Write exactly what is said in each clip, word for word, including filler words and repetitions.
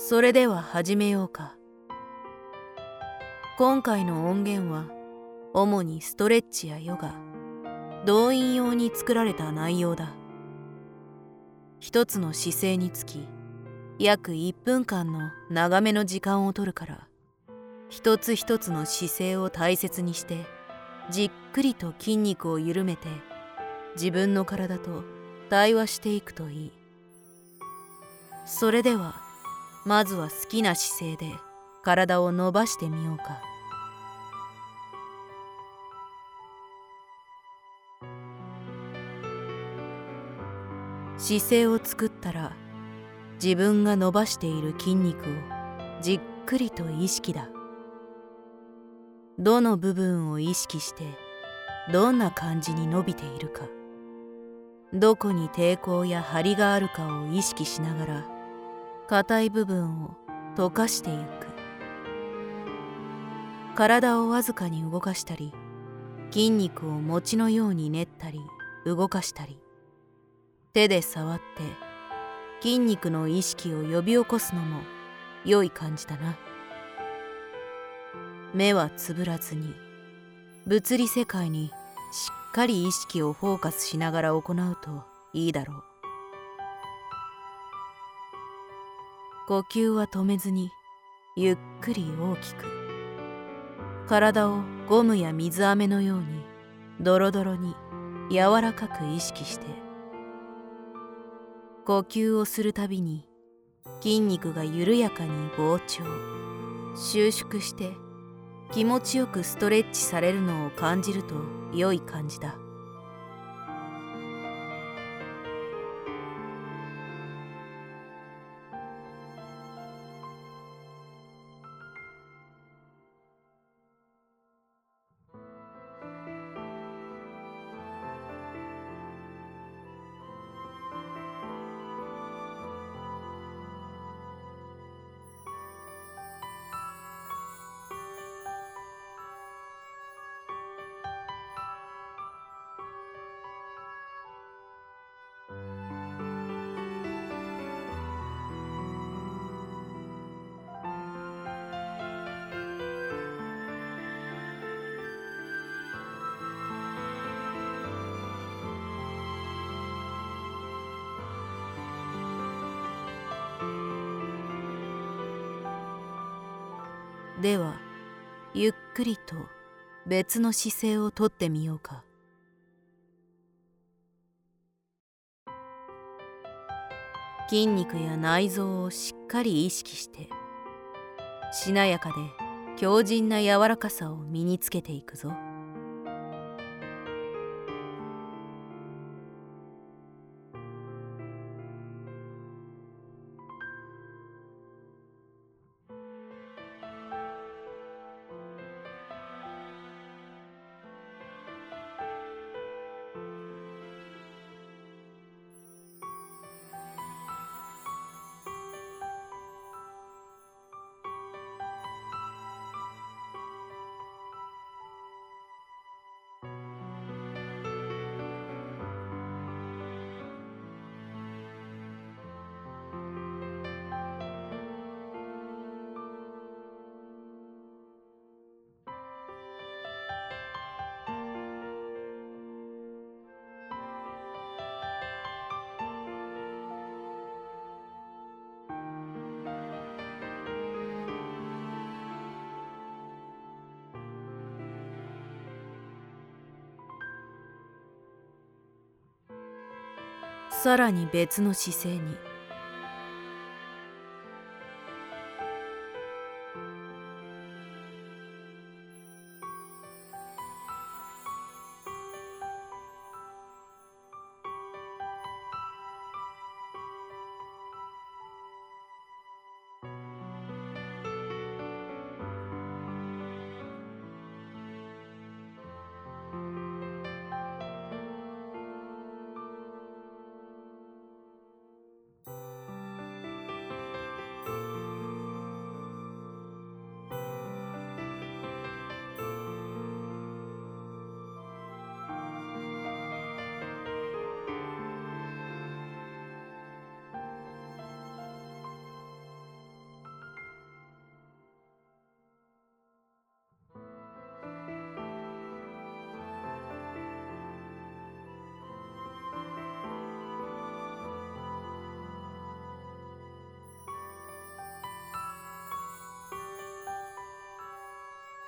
それでは始めようか。今回の音源は主にストレッチやヨガ、動員用に作られた内容だ。一つの姿勢につき約いっぷんかんの長めの時間を取るから、一つ一つの姿勢を大切にしてじっくりと筋肉を緩めて自分の体と対話していくといい。それではまずは好きな姿勢で体を伸ばしてみようか。姿勢を作ったら、自分が伸ばしている筋肉をじっくりと意識だ。どの部分を意識してどんな感じに伸びているか、どこに抵抗や張りがあるかを意識しながら硬い部分を溶かしてゆく。体をわずかに動かしたり、筋肉を餅のように練ったり動かしたり、手で触って筋肉の意識を呼び起こすのも良い感じだな。目はつぶらずに物理世界にしっかり意識をフォーカスしながら行うといいだろう。呼吸は止めずにゆっくり大きく、体をゴムや水飴のようにドロドロに柔らかく意識して、呼吸をするたびに筋肉が緩やかに膨張収縮して気持ちよくストレッチされるのを感じると良い感じだ。ではゆっくりと別の姿勢をとってみようか。筋肉や内臓をしっかり意識して、しなやかで強靭な柔らかさを身につけていくぞ。さらに別の姿勢に。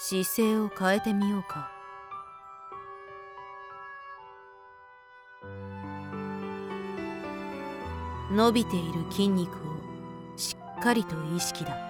姿勢を変えてみようか。伸びている筋肉をしっかりと意識だ。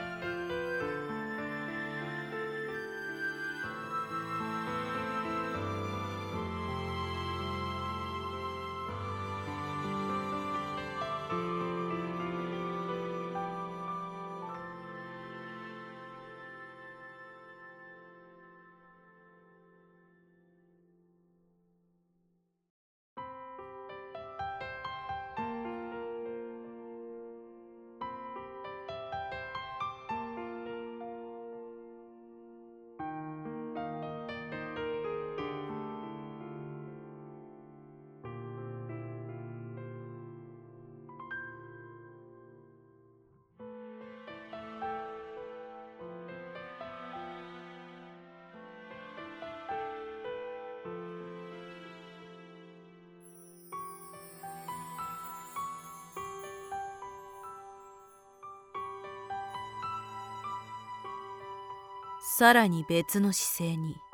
さらに別の姿勢に。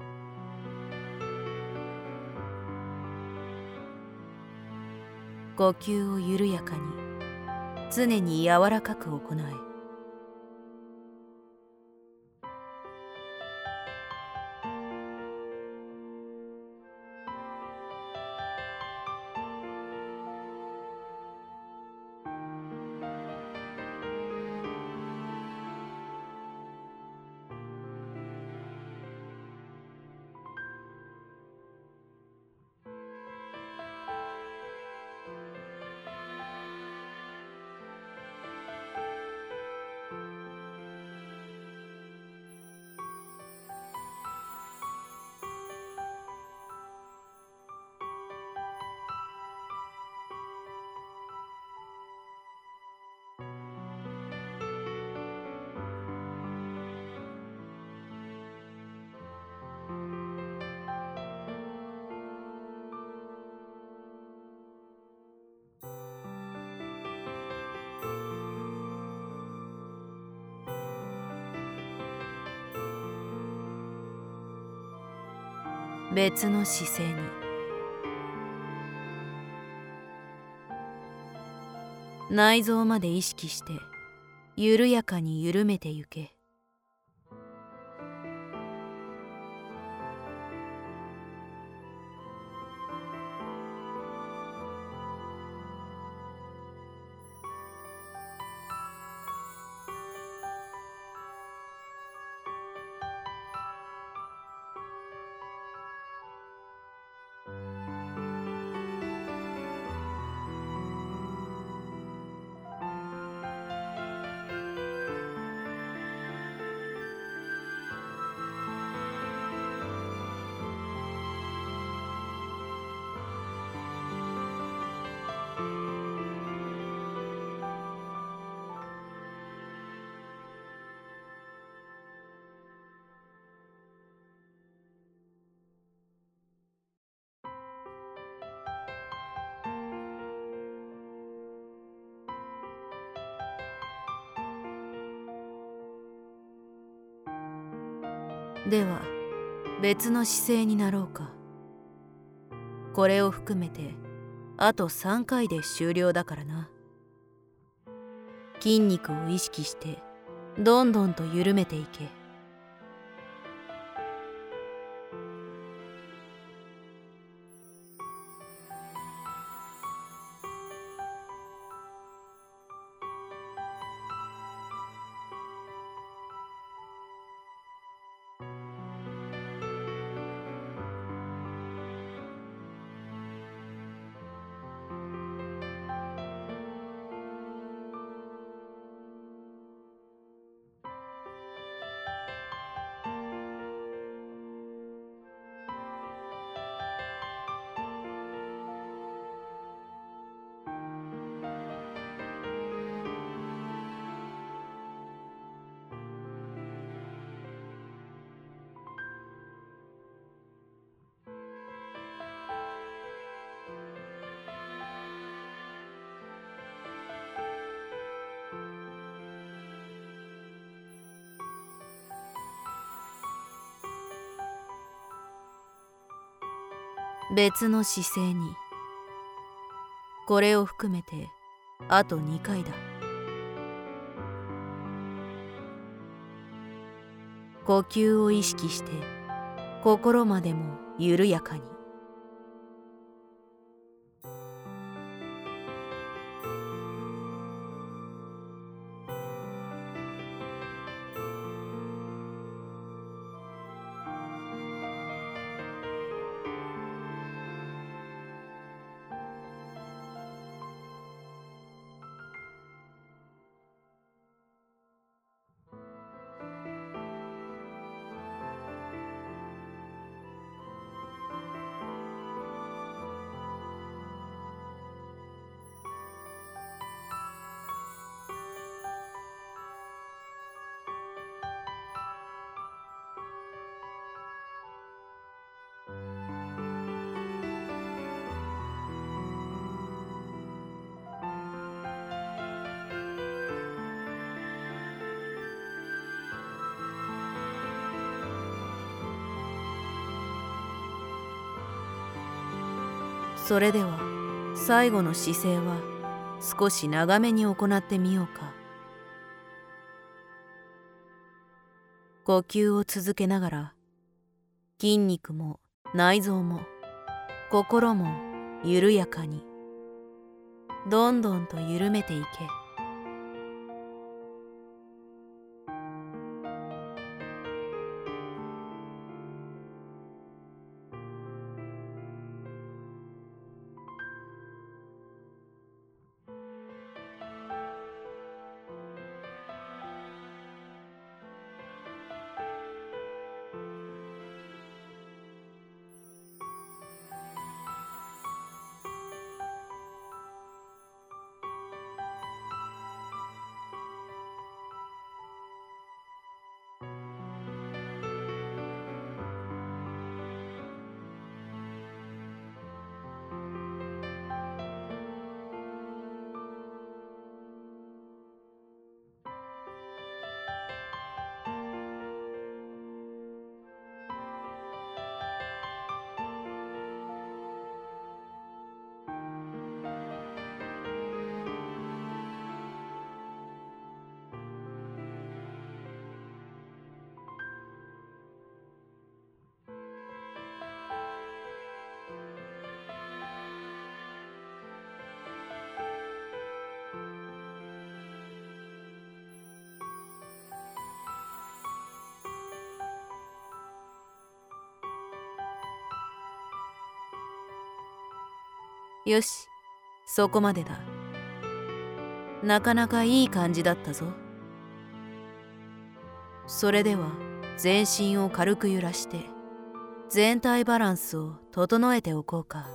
呼吸を緩やかに、常に柔らかく行え。別の姿勢に。内臓まで意識して緩やかに緩めてゆけ。では別の姿勢になろうか。これを含めてあとさんかいで終了だからな。筋肉を意識してどんどんと緩めていけ。 別の姿勢に。これを含めてあとにかいだ。呼吸を意識して心までも緩やかに。それでは最後の姿勢は少し長めに行ってみようか。呼吸を続けながら筋肉も内臓も心も緩やかにどんどんと緩めていけ。よし、そこまでだ。なかなかいい感じだったぞ。それでは全身を軽く揺らして全体バランスを整えておこうか。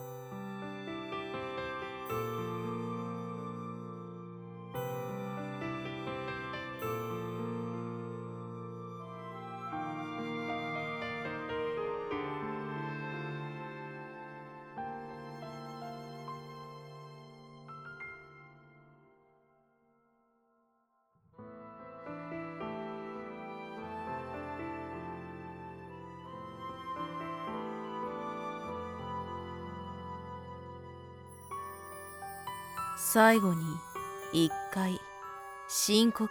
最後に一回深呼吸。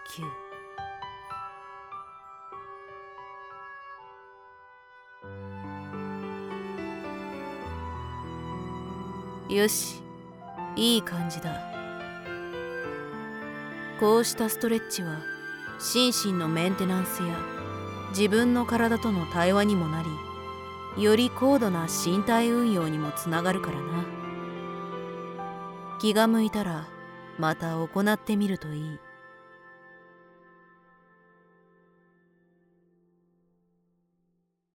よし、いい感じだ。こうしたストレッチは心身のメンテナンスや自分の体との対話にもなり、より高度な身体運用にもつながるからな。気が向いたらまた行ってみるといい。